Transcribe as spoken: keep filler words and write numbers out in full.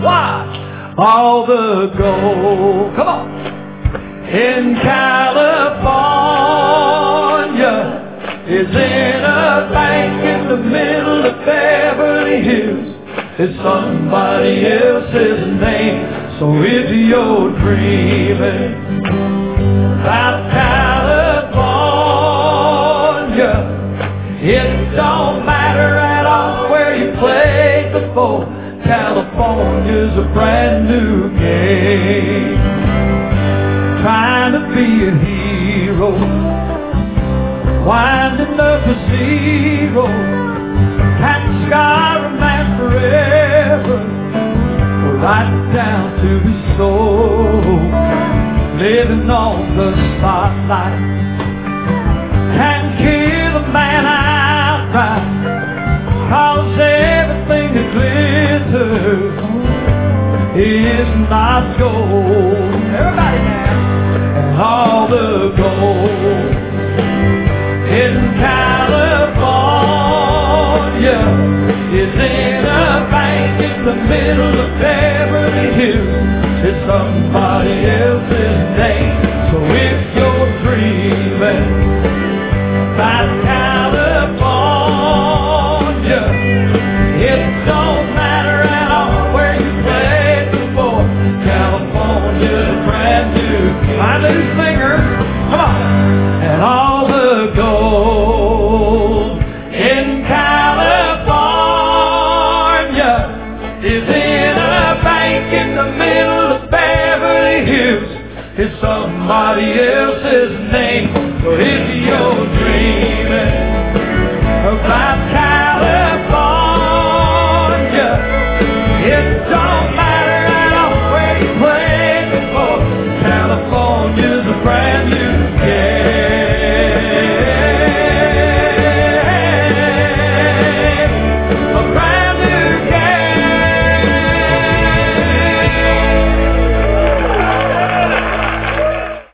Why? All the gold, come on, in California is in a bank in the middle of Beverly Hills. It's somebody else's name. So if you're dreaming about California, it don't matter at all where you played before. California's a brand new game. Trying to be a hero, winding up a zero. Cat sky romance forever, right down to his soul. Living on the spotlight can kill a man outright, 'cause everything that glitters is not gold. Everybody dance. And all the gold in California is in a bank in the middle of Beverly Hills. It's somebody else's name. So if you're dreaming about California, it don't matter at all where you played before. California's brand new. My new singer, come on. And all the gold in California is in a bank in the middle of Beverly Hills. It's somebody else's name. So if you're dreaming about California, it's